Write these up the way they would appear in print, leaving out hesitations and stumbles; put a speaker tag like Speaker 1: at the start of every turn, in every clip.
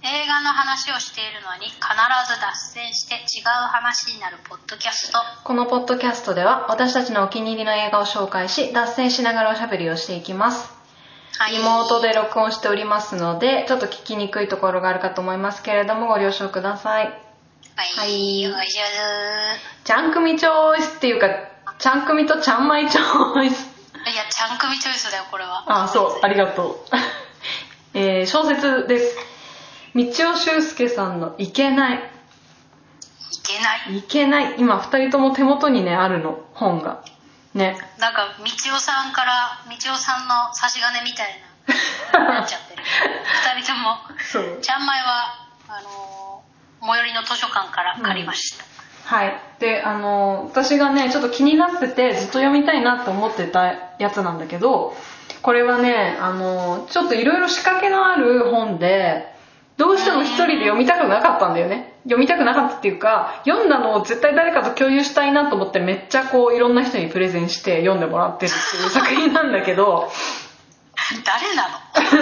Speaker 1: 映画の話をしているのに必ず脱線して違う話になるポッドキャスト。
Speaker 2: このポッドキャストでは私たちのお気に入りの映画を紹介し、脱線しながらおしゃべりをしていきます。はい、リモートで録音しておりますので、ちょっと聞きにくいところがあるかと思いますけれども、ご了承ください。
Speaker 1: はい、お願いします。
Speaker 2: ちゃんくみチョイスっていうか、ちゃんくみとちゃんまいチョイス。
Speaker 1: いや、ちゃんくみチョイスだよ、これは。
Speaker 2: あ、そう、ありがとう。小説です。道尾修介さんのいけない。
Speaker 1: いけない。
Speaker 2: 今2人とも手元にね、あるの、本が。ね。
Speaker 1: なんか、道尾さんから道尾さんの差し金みたいな、なっちゃってる。2人とも。
Speaker 2: そう。
Speaker 1: ちゃんまいは、最寄りの図書館から借りました。
Speaker 2: はい。で、私がね、ちょっと気になってて、ずっと読みたいなって思ってたやつなんだけど、これはね、ちょっといろいろ仕掛けのある本で、どうしても一人で読みたくなかったんだよね。読みたくなかったっていうか、読んだのを絶対誰かと共有したいなと思ってめっちゃこういろんな人にプレゼンして読んでもらってるっていう作品なんだけど
Speaker 1: 誰な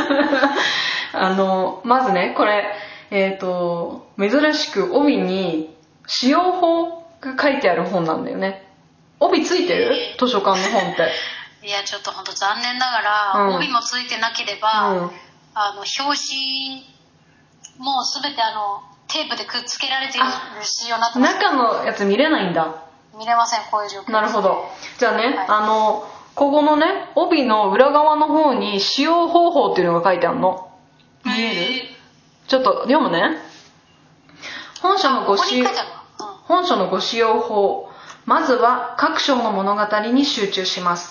Speaker 2: のまずね、これ、珍しく帯に使用法が書いてある本なんだよね。帯ついてる？図書館の本って。
Speaker 1: いや、ちょっとほんと残念ながら、帯もついてなければ、表紙もうすべてテープでくっつけられている仕様になってます。
Speaker 2: 中のやつ見れないんだ。
Speaker 1: 見れません、こういう状況。
Speaker 2: なるほど。じゃあね、
Speaker 1: はい、
Speaker 2: ここのね、帯の裏側の方に使用方法っていうのが書いてあるの。見える？ちょっと読むね。本書のご使用法。まずは各章の物語に集中します。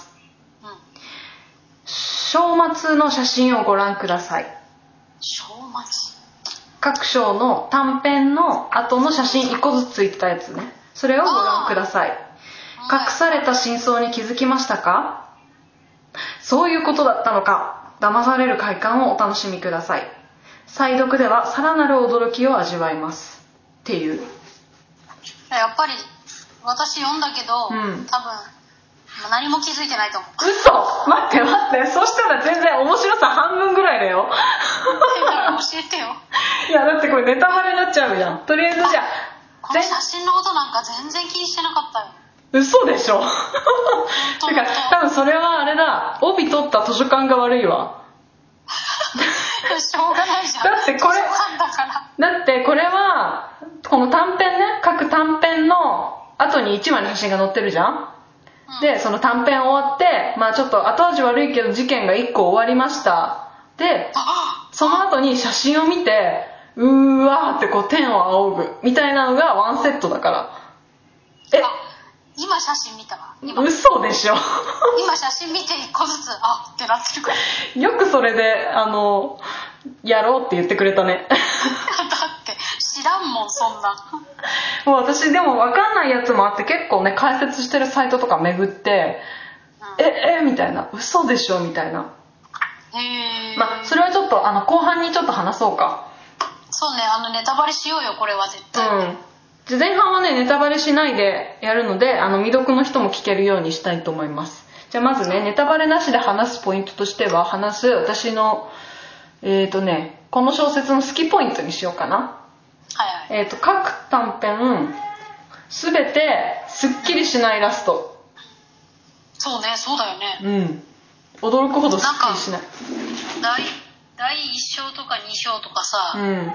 Speaker 2: 章末の写真をご覧ください。
Speaker 1: 章末？
Speaker 2: 各章の短編の後の写真1個ずつついてたやつね。それをご覧ください。隠された真相に気づきましたか？そういうことだったのか。騙される快感をお楽しみください。再読ではさらなる驚きを味わいますっていう。
Speaker 1: やっぱり私読んだけど、多分何も気づいてないと思う。
Speaker 2: 嘘！待ってそしたら全然面白さ半分ぐらいだよ。
Speaker 1: 教えてよ。
Speaker 2: いやだってこれネタバレになっちゃうじゃん。とりあえずじゃあ
Speaker 1: この写真のことなんか全然気にしてなかったよ。
Speaker 2: 嘘でしょ。てか多分それはあれだ、帯取った図書館が悪いわ。
Speaker 1: しょうがないじゃん。
Speaker 2: だってこれはこの短編ね、各短編の後に1枚の写真が載ってるじゃん。でその短編終わって、まあちょっと後味悪いけど事件が1個終わりました。でその後に写真を見てうーわーってこう天を仰ぐみたいなのがワンセットだから。
Speaker 1: 今写真見たわ。
Speaker 2: 嘘でしょ。
Speaker 1: 今写真見て1個ずつってなってるから。
Speaker 2: よくそれでやろうって言ってくれたね。
Speaker 1: だって知らんもんそんな。
Speaker 2: もう私でも分かんないやつもあって結構ね解説してるサイトとか巡って、みたいな、嘘でしょみたいな。まあそれはちょっと後半にちょっと話そうか。
Speaker 1: そうね、ネタバレしようよこれは絶対。
Speaker 2: 前半はねネタバレしないでやるので未読の人も聞けるようにしたいと思います。じゃあまずねネタバレなしで話すポイントとしては私のこの小説の好きポイントにしようかな。
Speaker 1: はいはい。
Speaker 2: 各短編すべてすっきりしないラスト。
Speaker 1: そうね、そうだよね。
Speaker 2: 驚くほどすっきりしない。
Speaker 1: 第1章とか2章とかさ、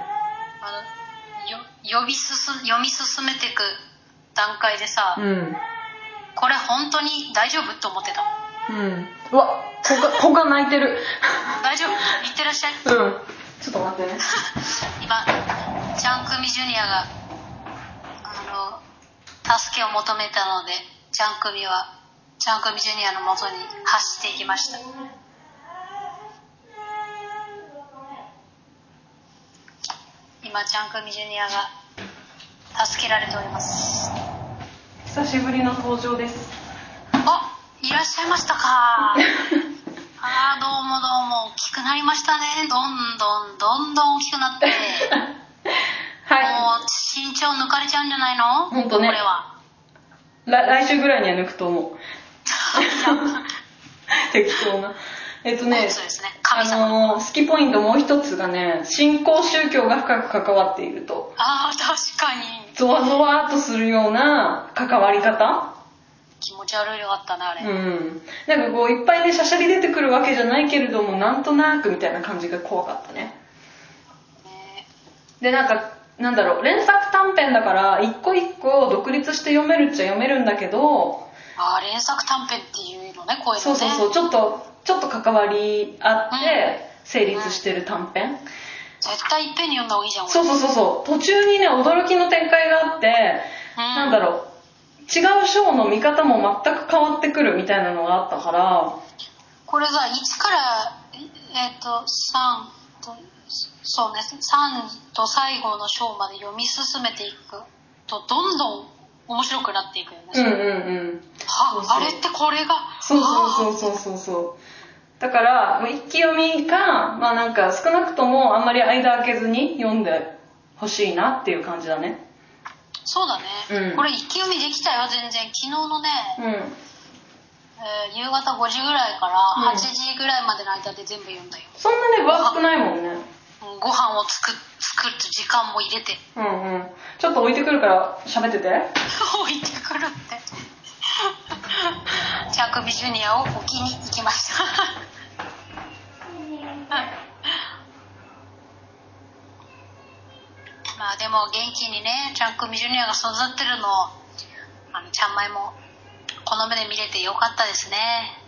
Speaker 1: 読み進めていく段階でさ、これ本当に大丈夫って思ってた。
Speaker 2: うわ、子が泣いてる。
Speaker 1: 大丈夫？いってらっしゃい。
Speaker 2: ちょっと待ってね。
Speaker 1: 今ちゃんくみジュニアが助けを求めたので、ちゃんくみジュニアの元に走っていきました。今ちゃんくみジュニアが助けられております。
Speaker 2: 久しぶりの登場です。
Speaker 1: いらっしゃいましたか。どうも大きくなりましたね。どんどん大きくなってはい、もう身長抜かれちゃうんじゃないの。
Speaker 2: ほんとね、これは来週ぐらいには抜くと思う。適当な。
Speaker 1: そうですね、 神様
Speaker 2: 好きポイントもう一つがね、新興宗教が深く関わっていると。
Speaker 1: ああ、確かに
Speaker 2: ゾワゾワーっとするような関わり方。
Speaker 1: 気持ち悪いかったなあれ。
Speaker 2: なんかこういっぱいねしゃしゃり出てくるわけじゃないけれども、なんとなくみたいな感じが怖かったね。でなんかなんだろう、連作短編だから一個一個独立して読めるっちゃ読めるんだけど。
Speaker 1: ああ、連作短編っていうのね、こういうのね。
Speaker 2: そうそうそう、ちょっと関わりあって成立してる短編。
Speaker 1: 絶対いっぺんに読んだ方がいいじゃん。
Speaker 2: そう途中にね驚きの展開があって、なんだろう、違う章の見方も全く変わってくるみたいなのがあったから。こ
Speaker 1: れさ、1から3とそうね、3と最後の章まで読み進めていくとどんどん面白くなっていくよね。あれってこれが
Speaker 2: そうだから一気読みか、まあなんか少なくともあんまり間空けずに読んでほしいなっていう感じだね。
Speaker 1: そうだね、これ一気読みできたよ全然。昨日のね、夕方5時ぐらいから8時ぐらいまでの間で全部読んだよ。
Speaker 2: そんなね分厚くないもんね。
Speaker 1: ご飯を作る時間も入れて。
Speaker 2: ちょっと置いてくるから喋ってて。
Speaker 1: 置いてくるってチャンクビジュニアを置きに行きましたまあでも元気にねチャンクビジュニアが育ってるのをちゃんまいもこの目で見れてよかったですね。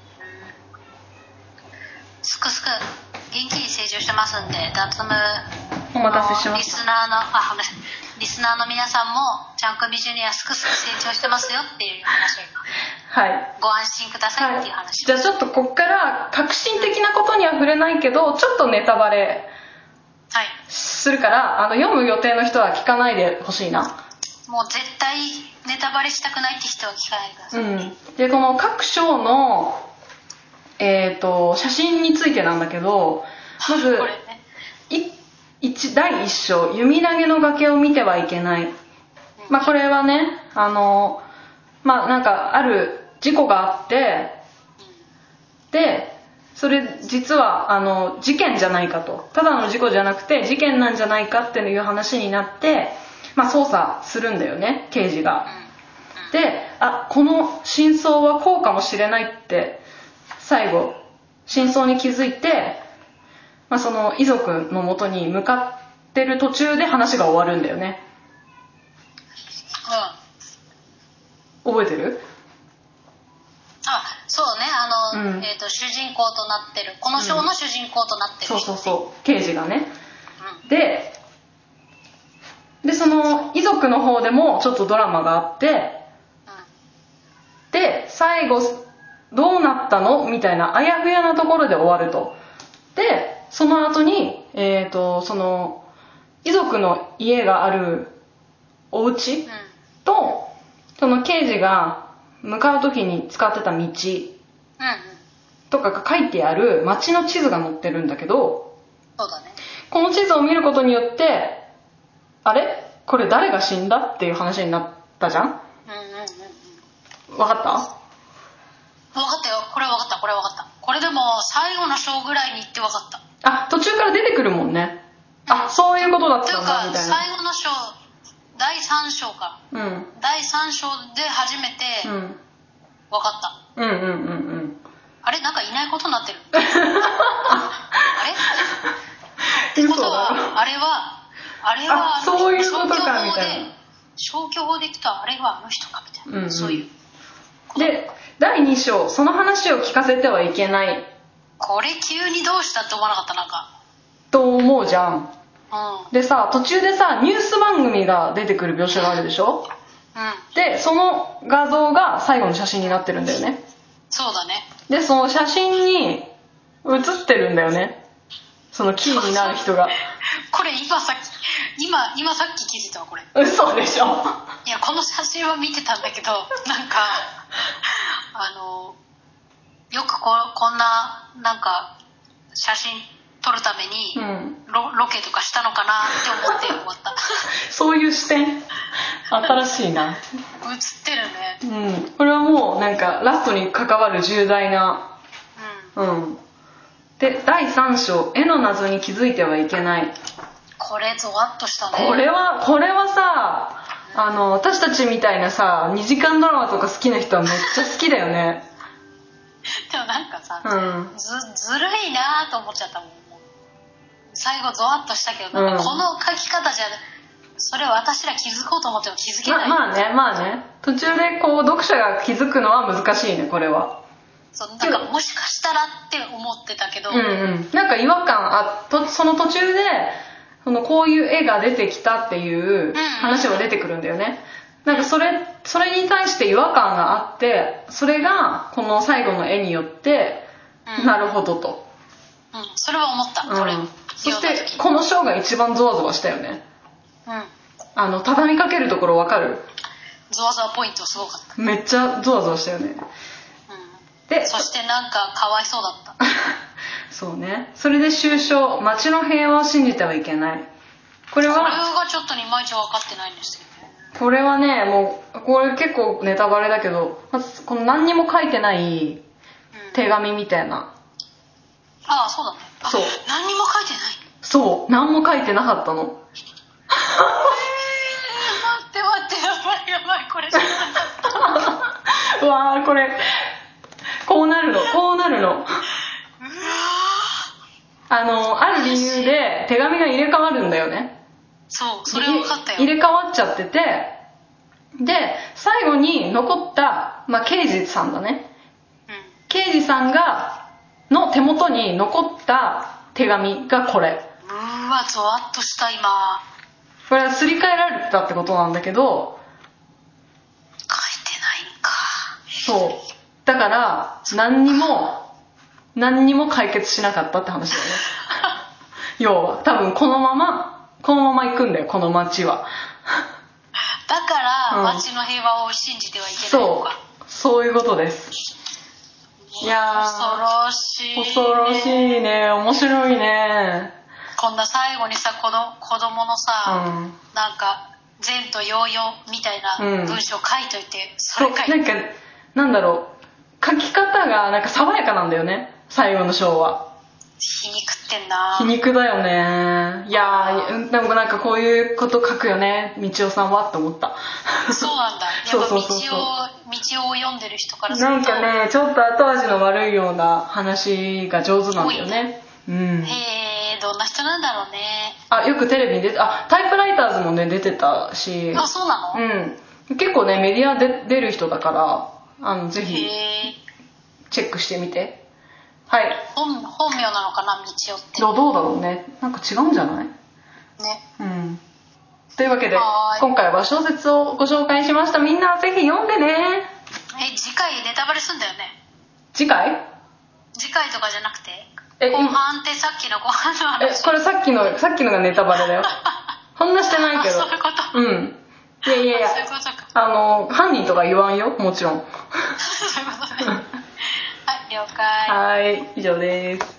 Speaker 1: すくすく元気に成長してますんで、脱毛
Speaker 2: お待たせしました。
Speaker 1: リスナーの皆さんもチャンクビジュニアすくすく成長してますよっていう話を、ご安心くださいっていう話、
Speaker 2: じゃあちょっとこっから革新的なことには触れないけど、ちょっとネタバレするから、読む予定の人は聞かないでほしいな。
Speaker 1: もう絶対ネタバレしたくないって人は聞かないでください。
Speaker 2: でこの各章の写真についてなんだけど、まず第1章、弓投げの崖を見てはいけない。これはね、なんかある事故があって、でそれ実は事件じゃないかと、ただの事故じゃなくて事件なんじゃないかっていう話になって、捜査するんだよね、刑事が。で、この真相はこうかもしれないって最後真相に気づいて、その遺族の元に向かってる途中で話が終わるんだよね。覚えてる？
Speaker 1: そうね、主人公となってる、この章の主人公となってる、
Speaker 2: そう刑事がね、でその遺族の方でもちょっとドラマがあって、で最後どうなったのみたいなあやふやなところで終わると。でその後にその遺族の家があるお家と、その刑事が向かう時に使ってた道とかが書いてある街の地図が載ってるんだけど、
Speaker 1: そうだね、
Speaker 2: この地図を見ることによって、あれこれ誰が死んだっていう話になったじゃん。分かった？
Speaker 1: 分かったよ、これは分かった。これでも最後の章ぐらいに行って分かった。
Speaker 2: 途中から出てくるもんね。そういうことだったんだみたいな。
Speaker 1: 最後の章、第3章か、第3章で初めて分かった。あれなんかいないことになってるあれってことは、あれは
Speaker 2: そういうことかみたいな。
Speaker 1: 消去法でいくとあれはあの人かみたいな、そういう
Speaker 2: で第2章、その話を聞かせてはいけない。
Speaker 1: これ急にどうしたって思わなかった？なんか
Speaker 2: と思うじゃん。でさ、途中でさニュース番組が出てくる描写があるでしょ。でその画像が最後の写真になってるんだよね。
Speaker 1: そうだね。
Speaker 2: でその写真に写ってるんだよね、そのキーになる人が。
Speaker 1: これ今さっき気づいたわ、これ。
Speaker 2: 嘘でしょ。
Speaker 1: いや、この写真は見てたんだけど、なんかよくこんななんか写真撮るためにロケとかしたのかなって思って終わった
Speaker 2: そういう視点新しいな。
Speaker 1: 映ってるね。
Speaker 2: これはもうなんかラストに関わる重大なで第3章絵の謎に気づいてはいけない。
Speaker 1: これゾワッとしたね。
Speaker 2: これはさ、私たちみたいなさ2時間ドラマとか好きな人はめっちゃ好きだよね。
Speaker 1: でもなんかさ、ずるいなと思っちゃったもん。最後ゾワッとしたけど、なんかこの書き方じゃそれ私ら気づこうと思っても気づけない。
Speaker 2: まあね途中でこう読者が気づくのは難しいね、これは。
Speaker 1: そうなんかもしかしたらって思ってたけど、
Speaker 2: なんか違和感その途中でこういう絵が出てきたっていう話は出てくるんだよね。なんかそれに対して違和感があって、それがこの最後の絵によって、なるほどと。
Speaker 1: それは思った。これ
Speaker 2: そしてこの章が一番ゾワゾワしたよね。畳みかけるところ分かる？
Speaker 1: ゾワゾワポイントすごかった。
Speaker 2: めっちゃゾワゾワしたよね。
Speaker 1: でそしてなんかかわいそうだった。
Speaker 2: そうね。それで終章、街の平和を信じてはいけない。これが
Speaker 1: ちょっといまいち分かってないんですけどね。
Speaker 2: これはね、もうこれ結構ネタバレだけど、まずこの何にも書いてない手紙みたいな。
Speaker 1: ああ、そうだね。
Speaker 2: そう。
Speaker 1: 何にも書いてない。
Speaker 2: そう、何も書いてなかったの。
Speaker 1: 待ってやばいこれ知らなかった。
Speaker 2: うわー、これこうなるの。ある理由で手紙が入れ替わるんだよね。
Speaker 1: そう、それは分かったよ。
Speaker 2: 入れ替わっちゃってて、で最後に残った、刑事さんだね、刑事さんの手元に残った手紙がこれ。
Speaker 1: うわゾワッとした今。
Speaker 2: これはすり替えられたってことなんだけど、
Speaker 1: 書いてないんか。
Speaker 2: そうだから何にも解決しなかったって話だよね。要は多分このまま行くんだよ、この街は。
Speaker 1: だから街の平和を信じてはいけないのか。
Speaker 2: そういうことです。いや恐ろしいね。面白いね。
Speaker 1: こんな最後にさ子供のさ、なんか善と揚々みたいな文章書いといて、それ書いて
Speaker 2: なんかなんだろう、書き方がなんか爽やかなんだよね、最後の章は。
Speaker 1: 皮肉ってんな。
Speaker 2: 皮肉だよね。いやー、でもなんかこういうこと書くよね、みちおさんはって思った。
Speaker 1: そうなんだ。やっぱ道を読んでる人からすると
Speaker 2: なんかね、ちょっと後味の悪いような話が上手なんだよね。
Speaker 1: へえ、どんな人なんだろうね。
Speaker 2: よくテレビに出て、タイプライターズもね出てたし。
Speaker 1: そうなの？
Speaker 2: 結構ねメディアで出る人だから、ぜひチェックしてみて。はい。
Speaker 1: 本名なのかな、みちおって。
Speaker 2: どうだろうね。なんか違うんじゃない？ね。というわけで今回は小説をご紹介しました。みんなぜひ読んでね。
Speaker 1: 次回ネタバレすんだよね。
Speaker 2: 次回
Speaker 1: とかじゃなくて後半ってさっきの後半の話。
Speaker 2: これさっきのがネタバレだよ。そんなしてないけど。
Speaker 1: そういうこと。
Speaker 2: いやそういうことか。犯人とか言わんよ、もちろん。
Speaker 1: そういうことね。はい、了解。
Speaker 2: はい、以上です。